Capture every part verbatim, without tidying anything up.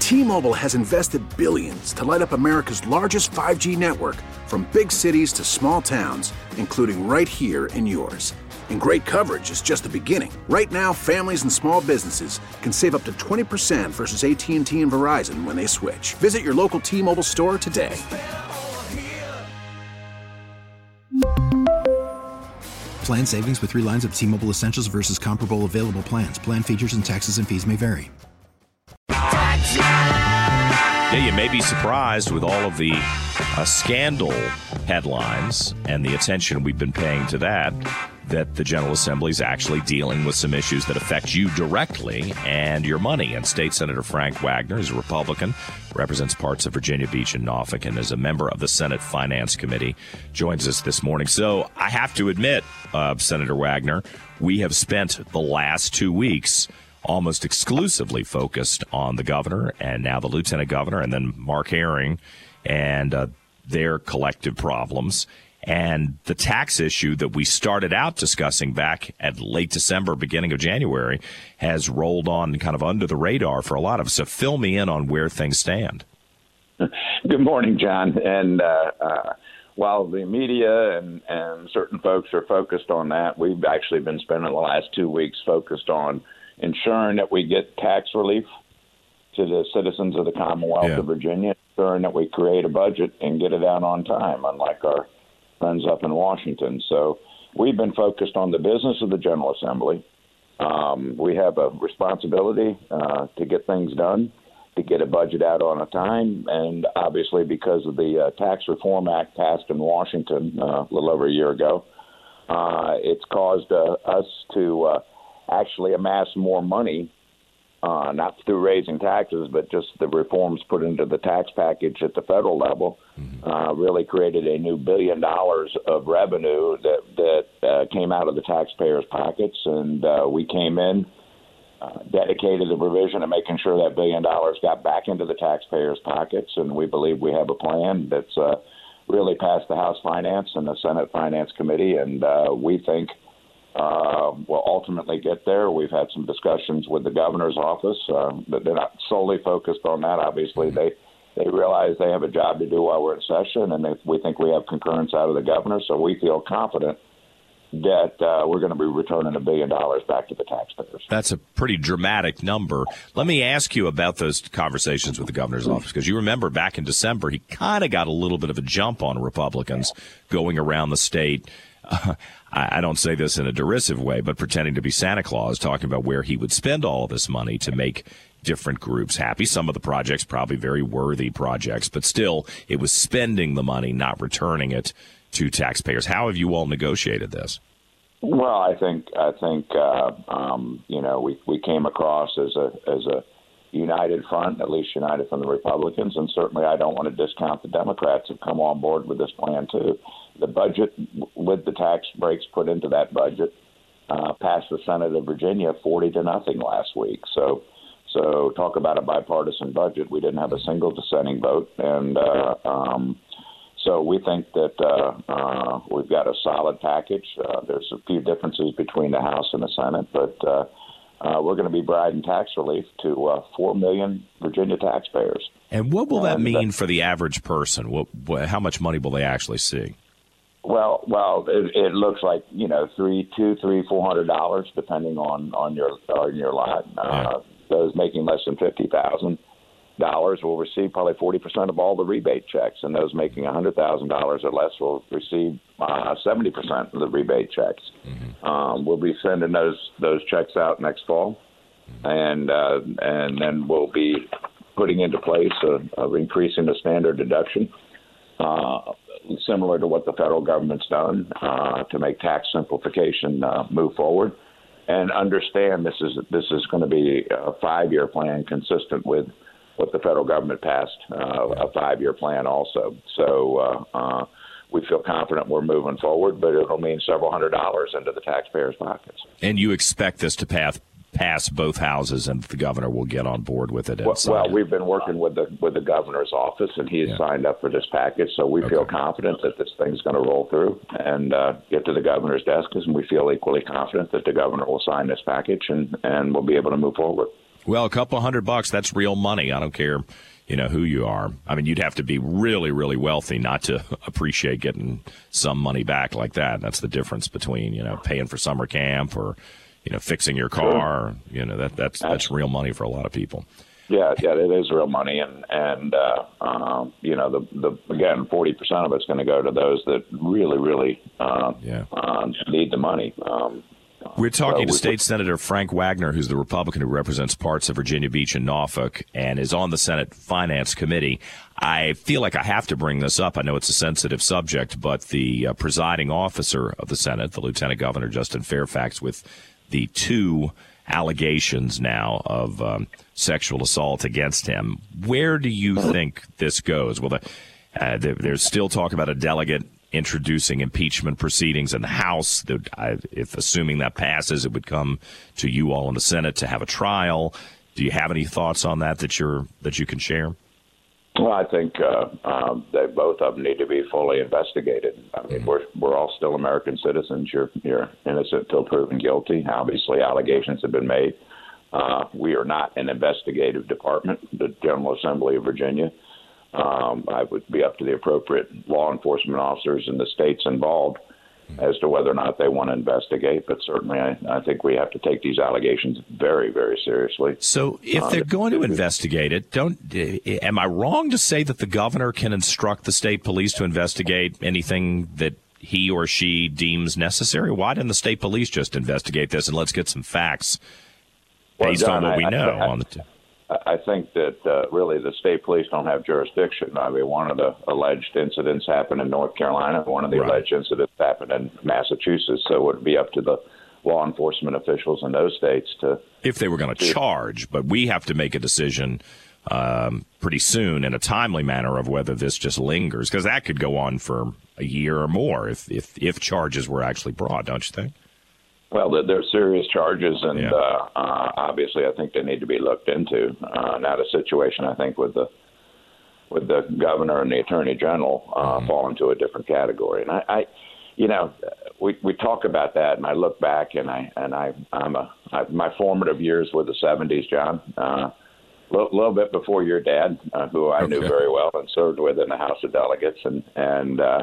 T-Mobile has invested billions to light up America's largest five G network, from big cities to small towns, including right here in yours. And great coverage is just the beginning. Right now, families and small businesses can save up to twenty percent versus A T and T and Verizon when they switch. Visit your local T-Mobile store today. Plan savings with three lines of T-Mobile Essentials versus comparable available plans. Plan features and taxes and fees may vary. Yeah, you may be surprised with all of the uh, scandal headlines and the attention we've been paying to that, that the General Assembly is actually dealing with some issues that affect you directly and your money. And State Senator Frank Wagner is a Republican, represents parts of Virginia Beach and Norfolk, and is a member of the Senate Finance Committee, joins us this morning. So I have to admit, uh, Senator Wagner, we have spent the last two weeks almost exclusively focused on the governor and now the lieutenant governor and then Mark Herring and uh, their collective problems. And the tax issue that we started out discussing back at late December, beginning of January, has rolled on kind of under the radar for a lot of us. So fill me in on where things stand. Good morning, John. And uh, uh, while the media and, and certain folks are focused on that, we've actually been spending the last two weeks focused on ensuring that we get tax relief to the citizens of the Commonwealth yeah. of Virginia, ensuring that we create a budget and get it out on time, unlike our friends up in Washington. So we've been focused on the business of the General Assembly. Um, we have a responsibility uh, to get things done, to get a budget out on a time, and obviously because of the uh, Tax Reform Act passed in Washington uh, a little over a year ago, uh, it's caused uh, us to uh, actually amass more money, uh, not through raising taxes, but just the reforms put into the tax package at the federal level, mm-hmm. uh, really created a new billion dollars of revenue that, that uh, came out of the taxpayers' pockets. And uh, we came in, uh, dedicated the provision of making sure that billion dollars got back into the taxpayers' pockets. And we believe we have a plan that's uh, really passed the House Finance and the Senate Finance Committee. And uh, we think Uh, we'll ultimately get there. We've had some discussions with the governor's office, uh, but they're not solely focused on that. Obviously, they they realize they have a job to do while we're in session, and they, we think we have concurrence out of the governor. So we feel confident that uh, we're going to be returning a billion dollars back to the taxpayers. That's a pretty dramatic number. Let me ask you about those conversations with the governor's office, because you remember back in December, he kind of got a little bit of a jump on Republicans going around the state. Uh, I, I don't say this in a derisive way, but pretending to be Santa Claus, talking about where he would spend all this money to make different groups happy. Some of the projects, probably very worthy projects, but still, it was spending the money, not returning it to taxpayers. How have you all negotiated this? Well, I think I think uh, um, you know we, we came across as a as a united front, at least united from the Republicans, and certainly I don't want to discount the Democrats have come on board with this plan too. The budget, with the tax breaks put into that budget, uh, passed the Senate of Virginia forty to nothing last week. So, so talk about a bipartisan budget. We didn't have a single dissenting vote, and uh, um, so we think that uh, uh, we've got a solid package. Uh, there's a few differences between the House and the Senate, but uh, uh, we're going to be providing tax relief to uh, four million Virginia taxpayers. And what will that and, mean uh, for the average person? What, what, how much money will they actually see? Well, well, it, it looks like you know three, two, three, four hundred dollars, depending on on your on your lot. Uh, yeah. Those making less than fifty thousand dollars will receive probably forty percent of all the rebate checks, and those making a hundred thousand dollars or less will receive uh, seventy percent of the rebate checks. Mm-hmm. Um, we'll be sending those those checks out next fall, mm-hmm. and uh, and then we'll be putting into place a, a increasing the standard deduction. Uh, similar to what the federal government's done uh, to make tax simplification uh, move forward, and understand this is this is going to be a five-year plan consistent with what the federal government passed, uh, a five-year plan also. So uh, uh, we feel confident we're moving forward, but it'll mean several hundred dollars into the taxpayers' pockets. And you expect this to pass pass both houses, and the governor will get on board with it. Well, well, we've been working with the with the governor's office, and he's yeah. signed up for this package. So we okay. feel confident that this thing's going to roll through and uh, get to the governor's desk, and we feel equally confident that the governor will sign this package, and, and we'll be able to move forward. Well, a couple hundred bucks, that's real money. I don't care, you know, who you are. I mean, you'd have to be really, really wealthy not to appreciate getting some money back like that. That's the difference between, you know, paying for summer camp or, you know, fixing your car. You know, that that's that's real money for a lot of people. Yeah, yeah, it is real money, and and uh, um, you know, the the again, forty percent of it's going to go to those that really, really uh, yeah. uh, need the money. Um, We're talking so to State Senator Frank Wagner, who's the Republican who represents parts of Virginia Beach and Norfolk and is on the Senate Finance Committee. I feel like I have to bring this up. I know it's a sensitive subject, but the uh, presiding officer of the Senate, the Lieutenant Governor Justin Fairfax, with the two allegations now of um, sexual assault against him. Where do you think this goes? Well, the, uh, there, there's still talk about a delegate introducing impeachment proceedings in the House. That, I, if assuming that passes, it would come to you all in the Senate to have a trial. Do you have any thoughts on that that you're that you can share? Well, I think uh, um, they both of them need to be fully investigated. I mean, mm-hmm. we're we're all still American citizens. You're you're innocent until proven guilty. Obviously, allegations have been made. Uh, we are not an investigative department, the General Assembly of Virginia. Um, I would be up to the appropriate law enforcement officers in the states involved as to whether or not they want to investigate. But certainly, I, I think we have to take these allegations very, very seriously. So if they're going to investigate it, don't am I wrong to say that the governor can instruct the state police to investigate anything that he or she deems necessary? Why didn't the state police just investigate this and let's get some facts based well, John, on what we I, know? I, I, on the t- I think that uh, really the state police don't have jurisdiction. I mean, one of the alleged incidents happened in North Carolina. One of the right. alleged incidents happened in Massachusetts. So it would be up to the law enforcement officials in those states to... If they were going to charge, but we have to make a decision um, pretty soon in a timely manner of whether this just lingers, because that could go on for a year or more if, if, if charges were actually brought, don't you think? Well, they're serious charges, and yeah. uh, uh, obviously, I think they need to be looked into. Uh, not a situation, I think, with the with the governor and the attorney general uh, mm-hmm. fall into a different category. And I, I, you know, we we talk about that, and I look back, and I and I I'm a I, my formative years were the seventies, John. A uh, little, little bit before your dad, uh, who I okay. knew very well and served with in the House of Delegates, and and. Uh,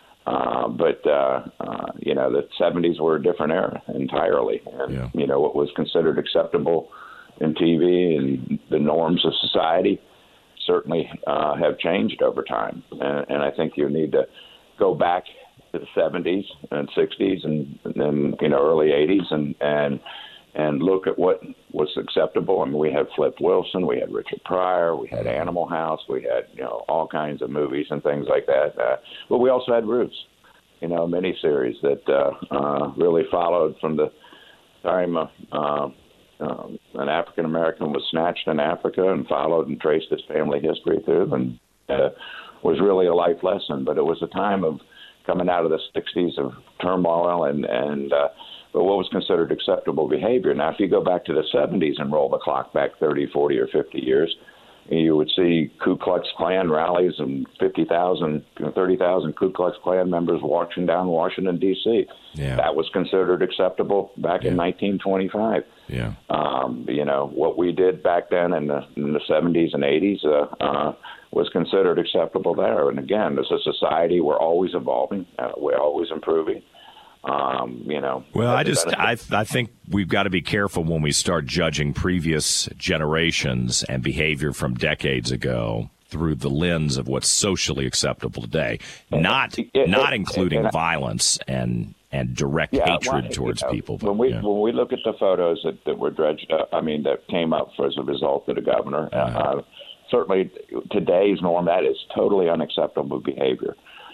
Uh, but, uh, uh, you know, the seventies were a different era entirely. And, yeah. you know, what was considered acceptable in T V and the norms of society certainly uh, have changed over time. And, and I think you need to go back to the seventies and sixties and then, you know, early eighties and, and, and look at what was acceptable. I mean, we had Flip Wilson, we had Richard Pryor, we had Animal House, we had, you know, all kinds of movies and things like that. Uh, but we also had Roots, you know, a miniseries that uh, uh, really followed from the time uh, uh, um, an African-American was snatched in Africa and followed and traced his family history through, and uh, was really a life lesson. But it was a time of coming out of the sixties of turmoil and, and uh, but what was considered acceptable behavior. Now, if you go back to the seventies and roll the clock back thirty, forty, or fifty years, you would see Ku Klux Klan rallies and fifty thousand, thirty thousand Ku Klux Klan members marching down Washington, D C Yeah. That was considered acceptable back yeah. in nineteen twenty-five. Yeah. Um, you know, what we did back then in the, in the seventies and eighties uh, uh, was considered acceptable there. And again, as a society, we're always evolving. Uh, we're always improving. Um, you know, well, I just I I think we've got to be careful when we start judging previous generations and behavior from decades ago through the lens of what's socially acceptable today, not it, it, not including it, violence and and direct yeah, hatred well, towards you know, people. But, when we yeah. when we look at the photos that, that were dredged up, I mean, that came up as a result of the governor. Uh-huh. Uh, certainly, today's norm, that is totally unacceptable behavior.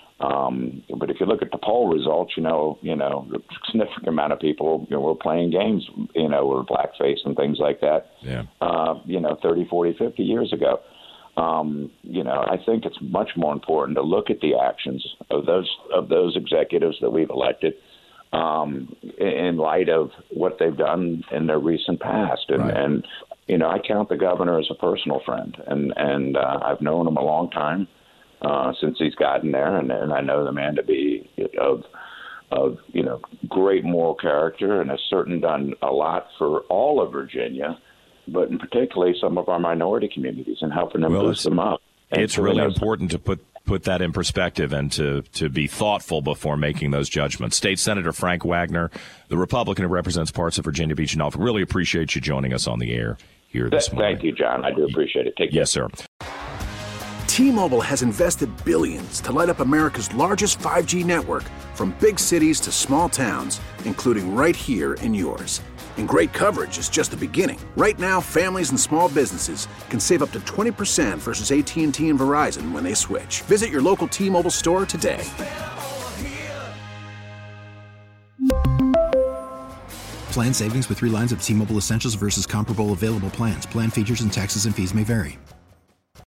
Um, but if you look at the poll results, you know, you know, a significant amount of people, you know, were playing games, you know, with blackface and things like that. Yeah. Uh, you know, thirty, forty, fifty years ago. Um, you know, I think it's much more important to look at the actions of those of those executives that we've elected um, in light of what they've done in their recent past. And, right. and you know, I count the governor as a personal friend, and and uh, I've known him a long time. Uh, since he's gotten there, and, and I know the man to be of, of you know, great moral character, and has certainly done a lot for all of Virginia, but in particularly some of our minority communities and helping them well, boost them up. And it's really important to put put that in perspective and to, to be thoughtful before making those judgments. State Senator Frank Wagner, the Republican who represents parts of Virginia Beach and Norfolk, really appreciate you joining us on the air here this Th- morning. Thank you, John. I do appreciate it. Take care. Yes, sir. T-Mobile has invested billions to light up America's largest five G network, from big cities to small towns, including right here in yours. And great coverage is just the beginning. Right now, families and small businesses can save up to twenty percent versus A T and T and Verizon when they switch. Visit your local T-Mobile store today. Plan savings with three lines of T-Mobile Essentials versus comparable available plans. Plan features and taxes and fees may vary.